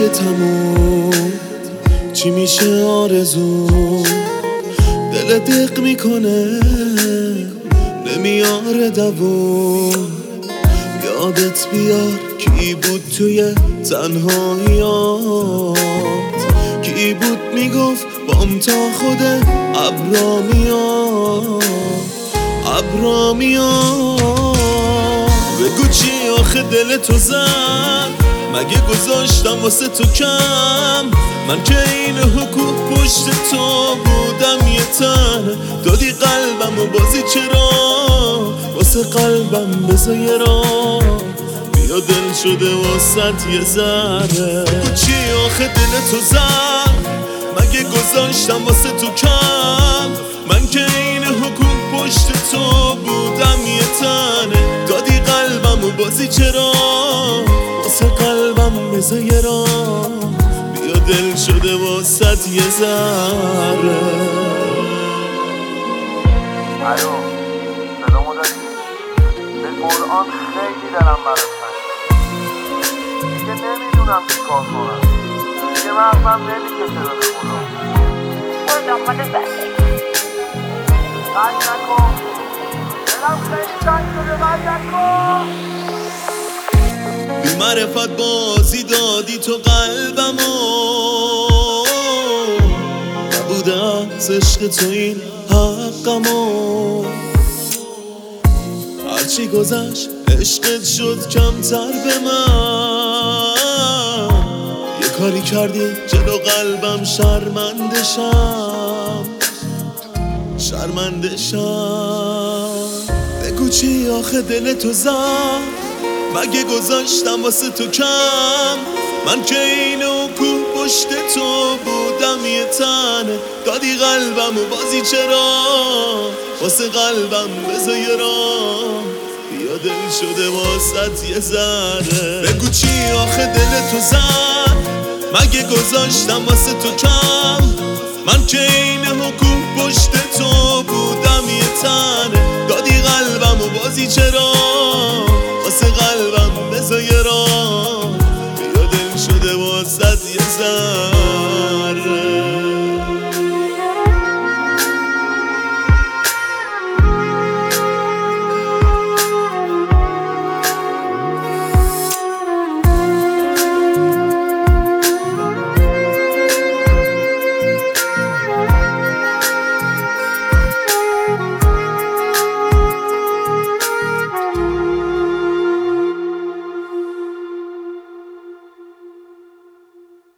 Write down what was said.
میشه تموم؟ چی میشه آرزو؟ دل دق میکنه نمیاره دووم. یادت بیار کی بود توی تنهاییات، کی بود میگفت بام تا خود ابرا میاد، ابرا میاد. بگو چی آخه دل تو زد؟ مگه گذاشتم واسه تو کم؟ من که این حقوق پشت تو بودم یه تن، دادی قلبم و بازی چرا واسه قلبم بذار یه راه، بیا دل شده واسط یه ذره. بگو چی آخه دل تو زد؟ مگه گذاشتم واسه تو کم؟ من که این حقوق پشت تو بودم یه تنه، دادی قلبم و بازی چرا واسه قلبم بذار یه راه، بیا دل شده واسط یه ذره. الو صدامو داری؟ به قرآن خیلی دلم برات تنگه، دیگه نمیدونم چی کار کنم، دیگه مغزم نمیکشه به خدا. برو دنبال زندگی. قنگ نکن، دلم خیلی تنگ شده، قنگ نکن. بی معرفت بازی دادی تو قلبمو، نبوده از عشق تو این حقمو. هرچی گذشت عشقت شد کمتر به من، یه کاری کردی جلو قلبم شرمنده شم، شرمنده شم. بگو چی آخه دل تو زد؟ مگه گذاشتم واسه تو کم؟ من که این حقوق پشت تو بودم یه تنه، دادی قلبم و بازی چرا واسه قلبم بذار یه راه، بیا دل شده واسط یه ذره. بگو چی آخه دل تو زد؟ مگه گذاشتم واسه تو کم؟ من که این حقوق پشت تو بودم یه تنه، دادی قلبم و بازی چرا